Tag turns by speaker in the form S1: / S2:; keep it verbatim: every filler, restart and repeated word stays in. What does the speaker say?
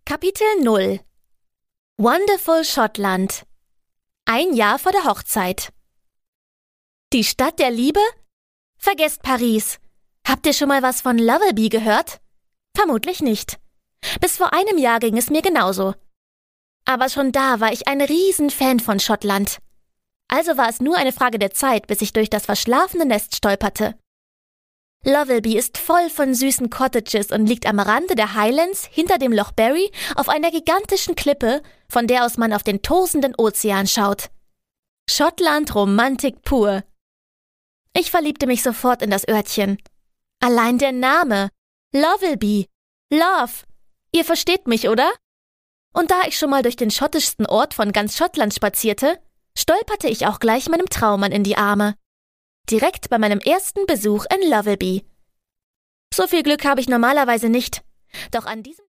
S1: Kapitel null. Wonderful Schottland. Ein Jahr vor der Hochzeit. Die Stadt der Liebe? Vergesst Paris. Habt ihr schon mal was von Lovelby gehört? Vermutlich nicht. Bis vor einem Jahr ging es mir genauso. Aber schon da war ich ein Riesenfan von Schottland. Also war es nur eine Frage der Zeit, bis ich durch das verschlafene Nest stolperte. Lovelby ist voll von süßen Cottages und liegt am Rande der Highlands hinter dem Loch Barry auf einer gigantischen Klippe, von der aus man auf den tosenden Ozean schaut. Schottland Romantik pur. Ich verliebte mich sofort in das Örtchen. Allein der Name. Lovelby. Love. Ihr versteht mich, oder? Und da ich schon mal durch den schottischsten Ort von ganz Schottland spazierte, stolperte ich auch gleich meinem Traummann in die Arme. Direkt bei meinem ersten Besuch in Lovelby. So viel Glück habe ich normalerweise nicht, doch an diesem